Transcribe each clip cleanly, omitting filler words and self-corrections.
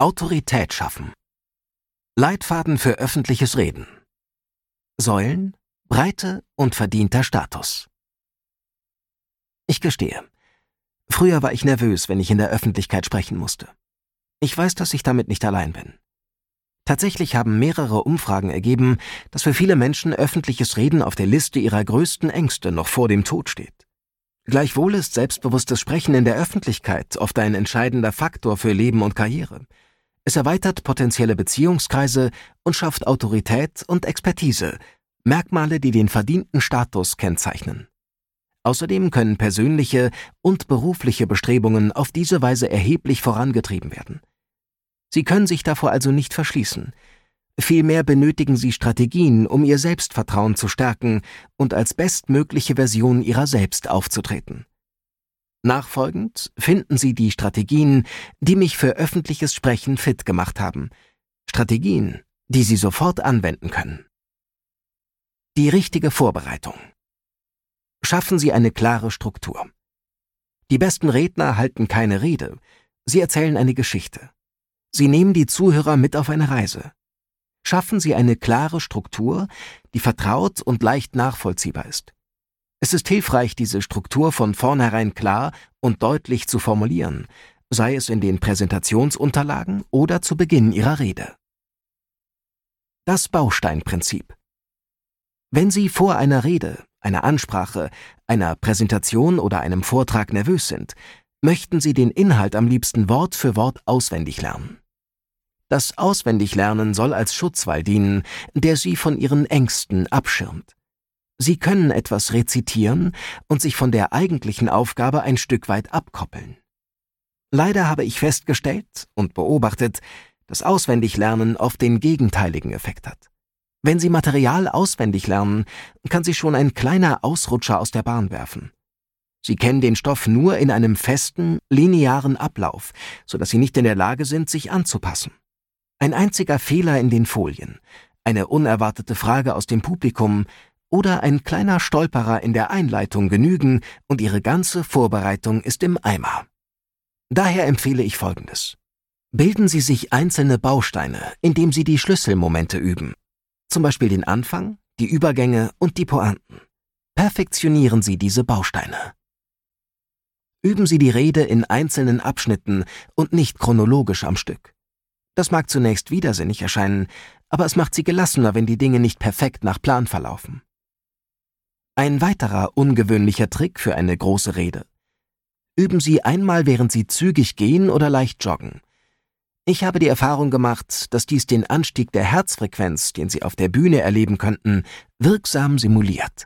Autorität schaffen. Leitfaden für öffentliches Reden. Säulen, Breite und verdienter Status. Ich gestehe, früher war ich nervös, wenn ich in der Öffentlichkeit sprechen musste. Ich weiß, dass ich damit nicht allein bin. Tatsächlich haben mehrere Umfragen ergeben, dass für viele Menschen öffentliches Reden auf der Liste ihrer größten Ängste noch vor dem Tod steht. Gleichwohl ist selbstbewusstes Sprechen in der Öffentlichkeit oft ein entscheidender Faktor für Leben und Karriere. Es erweitert potenzielle Beziehungskreise und schafft Autorität und Expertise, Merkmale, die den verdienten Status kennzeichnen. Außerdem können persönliche und berufliche Bestrebungen auf diese Weise erheblich vorangetrieben werden. Sie können sich davor also nicht verschließen. Vielmehr benötigen Sie Strategien, um Ihr Selbstvertrauen zu stärken und als bestmögliche Version Ihrer selbst aufzutreten. Nachfolgend finden Sie die Strategien, die mich für öffentliches Sprechen fit gemacht haben. Strategien, die Sie sofort anwenden können. Die richtige Vorbereitung. Schaffen Sie eine klare Struktur. Die besten Redner halten keine Rede, sie erzählen eine Geschichte. Sie nehmen die Zuhörer mit auf eine Reise. Schaffen Sie eine klare Struktur, die vertraut und leicht nachvollziehbar ist. Es ist hilfreich, diese Struktur von vornherein klar und deutlich zu formulieren, sei es in den Präsentationsunterlagen oder zu Beginn Ihrer Rede. Das Bausteinprinzip. Wenn Sie vor einer Rede, einer Ansprache, einer Präsentation oder einem Vortrag nervös sind, möchten Sie den Inhalt am liebsten Wort für Wort auswendig lernen. Das Auswendiglernen soll als Schutzwall dienen, der Sie von Ihren Ängsten abschirmt. Sie können etwas rezitieren und sich von der eigentlichen Aufgabe ein Stück weit abkoppeln. Leider habe ich festgestellt und beobachtet, dass Auswendiglernen oft den gegenteiligen Effekt hat. Wenn Sie Material auswendig lernen, kann Sie schon ein kleiner Ausrutscher aus der Bahn werfen. Sie kennen den Stoff nur in einem festen, linearen Ablauf, sodass Sie nicht in der Lage sind, sich anzupassen. Ein einziger Fehler in den Folien, eine unerwartete Frage aus dem Publikum oder ein kleiner Stolperer in der Einleitung genügen und Ihre ganze Vorbereitung ist im Eimer. Daher empfehle ich Folgendes. Bilden Sie sich einzelne Bausteine, indem Sie die Schlüsselmomente üben. Zum Beispiel den Anfang, die Übergänge und die Pointen. Perfektionieren Sie diese Bausteine. Üben Sie die Rede in einzelnen Abschnitten und nicht chronologisch am Stück. Das mag zunächst widersinnig erscheinen, aber es macht Sie gelassener, wenn die Dinge nicht perfekt nach Plan verlaufen. Ein weiterer ungewöhnlicher Trick für eine große Rede. Üben Sie einmal, während Sie zügig gehen oder leicht joggen. Ich habe die Erfahrung gemacht, dass dies den Anstieg der Herzfrequenz, den Sie auf der Bühne erleben könnten, wirksam simuliert.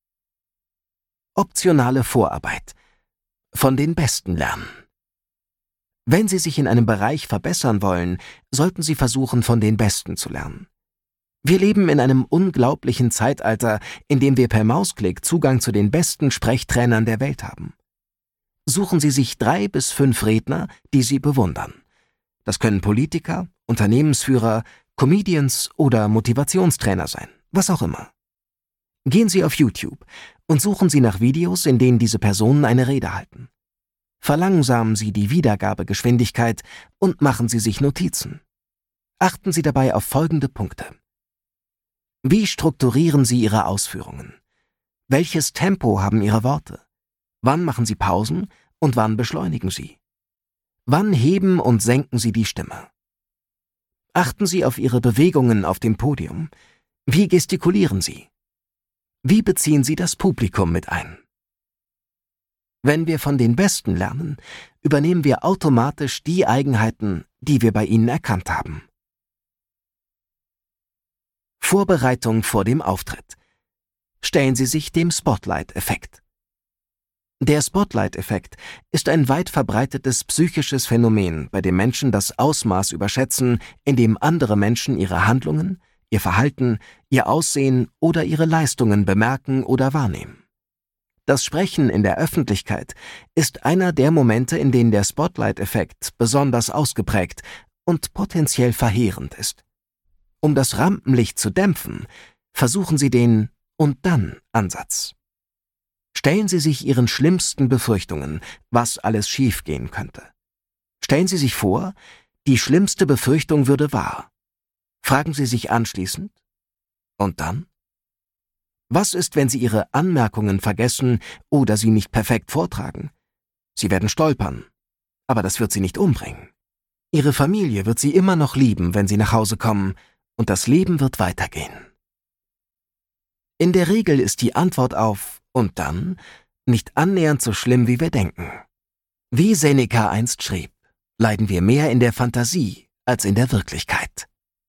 Optionale Vorarbeit. Von den Besten lernen. Wenn Sie sich in einem Bereich verbessern wollen, sollten Sie versuchen, von den Besten zu lernen. Wir leben in einem unglaublichen Zeitalter, in dem wir per Mausklick Zugang zu den besten Sprechtrainern der Welt haben. Suchen Sie sich 3 bis 5 Redner, die Sie bewundern. Das können Politiker, Unternehmensführer, Comedians oder Motivationstrainer sein, was auch immer. Gehen Sie auf YouTube und suchen Sie nach Videos, in denen diese Personen eine Rede halten. Verlangsamen Sie die Wiedergabegeschwindigkeit und machen Sie sich Notizen. Achten Sie dabei auf folgende Punkte. Wie strukturieren Sie Ihre Ausführungen? Welches Tempo haben Ihre Worte? Wann machen Sie Pausen und wann beschleunigen Sie? Wann heben und senken Sie die Stimme? Achten Sie auf Ihre Bewegungen auf dem Podium. Wie gestikulieren Sie? Wie beziehen Sie das Publikum mit ein? Wenn wir von den Besten lernen, übernehmen wir automatisch die Eigenheiten, die wir bei ihnen erkannt haben. Vorbereitung vor dem Auftritt. Stellen Sie sich dem Spotlight-Effekt. Der Spotlight-Effekt ist ein weit verbreitetes psychisches Phänomen, bei dem Menschen das Ausmaß überschätzen, in dem andere Menschen ihre Handlungen, ihr Verhalten, ihr Aussehen oder ihre Leistungen bemerken oder wahrnehmen. Das Sprechen in der Öffentlichkeit ist einer der Momente, in denen der Spotlight-Effekt besonders ausgeprägt und potenziell verheerend ist. Um das Rampenlicht zu dämpfen, versuchen Sie den Und-dann-Ansatz. Stellen Sie sich Ihren schlimmsten Befürchtungen, was alles schiefgehen könnte. Stellen Sie sich vor, Die schlimmste Befürchtung würde wahr. Fragen Sie sich anschließend: Und dann? Was ist, wenn Sie Ihre Anmerkungen vergessen oder sie nicht perfekt vortragen? Sie werden stolpern, aber das wird Sie nicht umbringen. Ihre Familie wird Sie immer noch lieben, wenn Sie nach Hause kommen, und das Leben wird weitergehen. In der Regel ist die Antwort auf „Und dann?" nicht annähernd so schlimm, wie wir denken. Wie Seneca einst schrieb, leiden wir mehr in der Fantasie als in der Wirklichkeit.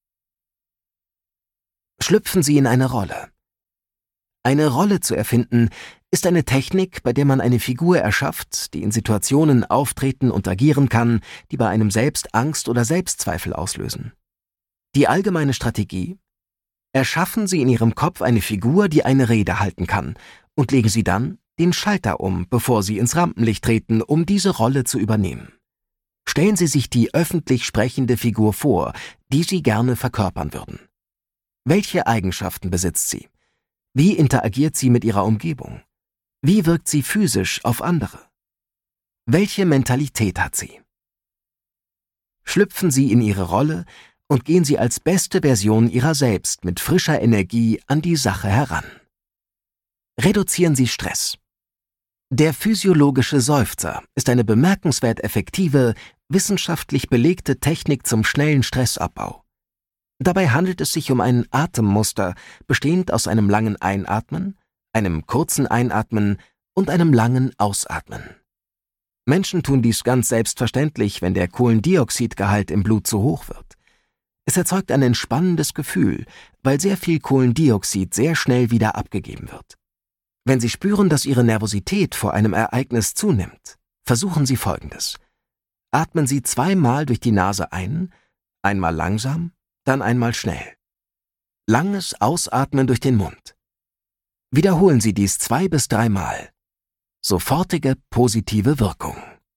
Schlüpfen Sie in eine Rolle. Eine Rolle zu erfinden ist eine Technik, bei der man eine Figur erschafft, die in Situationen auftreten und agieren kann, die bei einem selbst Angst oder Selbstzweifel auslösen. Die allgemeine Strategie: Erschaffen Sie in Ihrem Kopf eine Figur, die eine Rede halten kann, und legen Sie dann den Schalter um, bevor Sie ins Rampenlicht treten, um diese Rolle zu übernehmen. Stellen Sie sich die öffentlich sprechende Figur vor, die Sie gerne verkörpern würden. Welche Eigenschaften besitzt sie? Wie interagiert sie mit ihrer Umgebung? Wie wirkt sie physisch auf andere? Welche Mentalität hat sie? Schlüpfen Sie in Ihre Rolle und gehen Sie als beste Version Ihrer selbst mit frischer Energie an die Sache heran. Reduzieren Sie Stress. Der physiologische Seufzer ist eine bemerkenswert effektive, wissenschaftlich belegte Technik zum schnellen Stressabbau. Dabei handelt es sich um ein Atemmuster, bestehend aus einem langen Einatmen, einem kurzen Einatmen und einem langen Ausatmen. Menschen tun dies ganz selbstverständlich, wenn der Kohlendioxidgehalt im Blut zu hoch wird. Es erzeugt ein entspannendes Gefühl, weil sehr viel Kohlendioxid sehr schnell wieder abgegeben wird. Wenn Sie spüren, dass Ihre Nervosität vor einem Ereignis zunimmt, versuchen Sie Folgendes: Atmen Sie 2-mal durch die Nase ein, einmal langsam, dann einmal schnell. Langes Ausatmen durch den Mund. Wiederholen Sie dies 2 bis 3-mal. Sofortige positive Wirkung.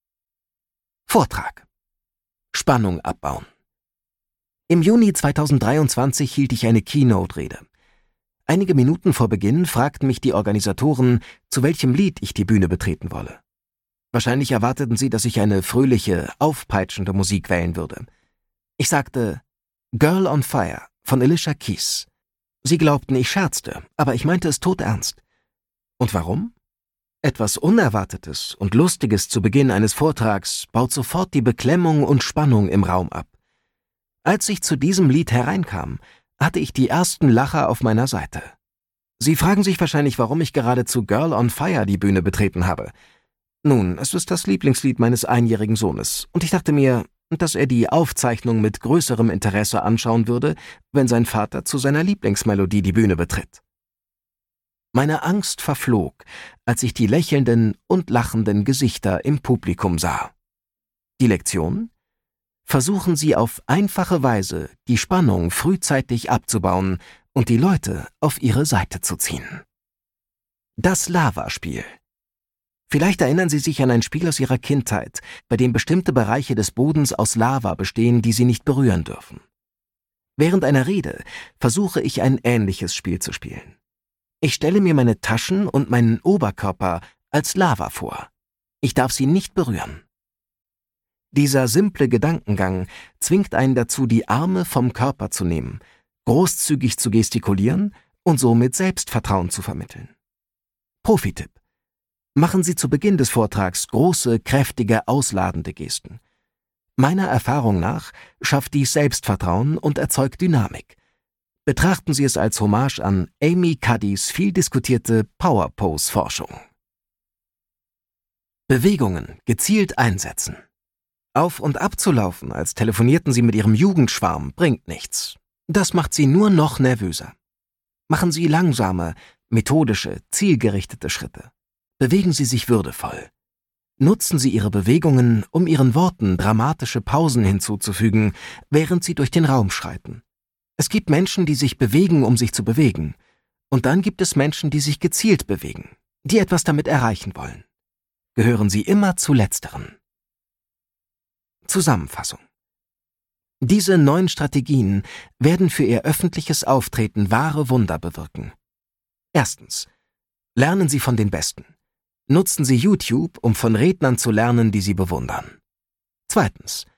Vortrag: Spannung abbauen. Im Juni 2023 hielt ich eine Keynote-Rede. Einige Minuten vor Beginn fragten mich die Organisatoren, zu welchem Lied ich die Bühne betreten wolle. Wahrscheinlich erwarteten sie, dass ich eine fröhliche, aufpeitschende Musik wählen würde. Ich sagte Girl on Fire von Alicia Keys. Sie glaubten, ich scherzte, aber ich meinte es todernst. Und warum? Etwas Unerwartetes und Lustiges zu Beginn eines Vortrags baut sofort die Beklemmung und Spannung im Raum ab. Als ich zu diesem Lied hereinkam, hatte ich die ersten Lacher auf meiner Seite. Sie fragen sich wahrscheinlich, warum ich gerade zu Girl on Fire die Bühne betreten habe. Nun, es ist das Lieblingslied meines einjährigen Sohnes, und ich dachte mir, dass er die Aufzeichnung mit größerem Interesse anschauen würde, wenn sein Vater zu seiner Lieblingsmelodie die Bühne betritt. Meine Angst verflog, als ich die lächelnden und lachenden Gesichter im Publikum sah. Die Lektion? Versuchen Sie auf einfache Weise, die Spannung frühzeitig abzubauen und die Leute auf Ihre Seite zu ziehen. Das Lavaspiel. Vielleicht erinnern Sie sich an ein Spiel aus Ihrer Kindheit, bei dem bestimmte Bereiche des Bodens aus Lava bestehen, die Sie nicht berühren dürfen. Während einer Rede versuche ich ein ähnliches Spiel zu spielen. Ich stelle mir meine Taschen und meinen Oberkörper als Lava vor. Ich darf sie nicht berühren. Dieser simple Gedankengang zwingt einen dazu, die Arme vom Körper zu nehmen, großzügig zu gestikulieren und somit Selbstvertrauen zu vermitteln. Profi-Tipp: Machen Sie zu Beginn des Vortrags große, kräftige, ausladende Gesten. Meiner Erfahrung nach schafft dies Selbstvertrauen und erzeugt Dynamik. Betrachten Sie es als Hommage an Amy Cuddys viel diskutierte Power-Pose-Forschung. Bewegungen gezielt einsetzen. Auf und ab zu laufen, als telefonierten Sie mit Ihrem Jugendschwarm, bringt nichts. Das macht Sie nur noch nervöser. Machen Sie langsame, methodische, zielgerichtete Schritte. Bewegen Sie sich würdevoll. Nutzen Sie Ihre Bewegungen, um Ihren Worten dramatische Pausen hinzuzufügen, während Sie durch den Raum schreiten. Es gibt Menschen, die sich bewegen, um sich zu bewegen. Und dann gibt es Menschen, die sich gezielt bewegen, die etwas damit erreichen wollen. Gehören Sie immer zu Letzteren. Zusammenfassung: Diese 9 Strategien werden für Ihr öffentliches Auftreten wahre Wunder bewirken. Erstens: Lernen Sie von den Besten. Nutzen Sie YouTube, um von Rednern zu lernen, die Sie bewundern. Zweitens: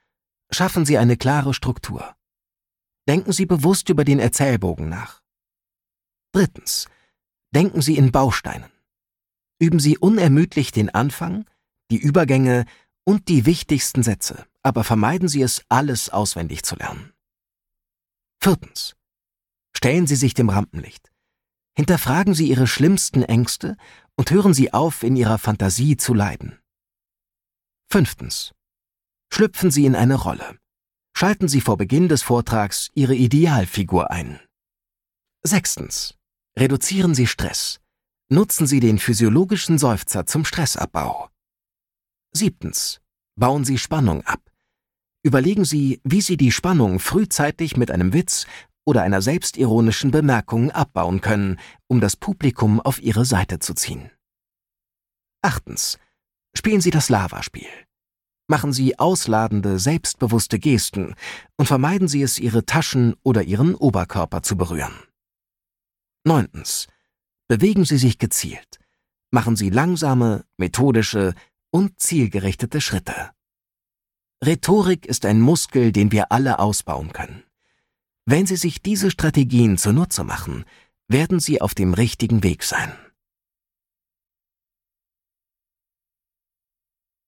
Schaffen Sie eine klare Struktur. Denken Sie bewusst über den Erzählbogen nach. 3. Denken Sie in Bausteinen. Üben Sie unermüdlich den Anfang, die Übergänge und die wichtigsten Sätze, aber vermeiden Sie es, alles auswendig zu lernen. 4. Stellen Sie sich dem Rampenlicht. Hinterfragen Sie Ihre schlimmsten Ängste und hören Sie auf, in Ihrer Fantasie zu leiden. 5. Schlüpfen Sie in eine Rolle. Schalten Sie vor Beginn des Vortrags Ihre Idealfigur ein. 6. Reduzieren Sie Stress. Nutzen Sie den physiologischen Seufzer zum Stressabbau. 7. Bauen Sie Spannung ab. Überlegen Sie, wie Sie die Spannung frühzeitig mit einem Witz oder einer selbstironischen Bemerkung abbauen können, um das Publikum auf Ihre Seite zu ziehen. 8. Spielen Sie das Lavaspiel. Machen Sie ausladende, selbstbewusste Gesten und vermeiden Sie es, Ihre Taschen oder Ihren Oberkörper zu berühren. 9. Bewegen Sie sich gezielt. Machen Sie langsame, methodische und zielgerichtete Schritte. Rhetorik ist ein Muskel, den wir alle ausbauen können. Wenn Sie sich diese Strategien zunutze machen, werden Sie auf dem richtigen Weg sein.